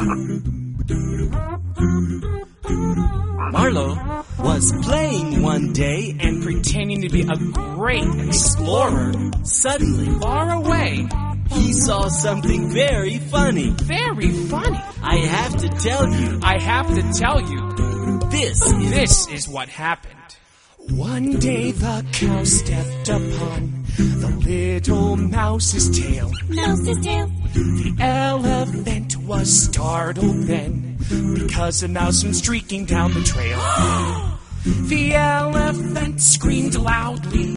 Marlowe was playing one day and pretending to be a great explorer. Suddenly, Far away. he saw something very funny. Very funny. I have to tell you, I have to tell you, this is what happened. One day the cow stepped upon the little mouse's tail. Mouse's tail. The elephant was startled then, because a mouse went streaking down the trail. The elephant screamed loudly.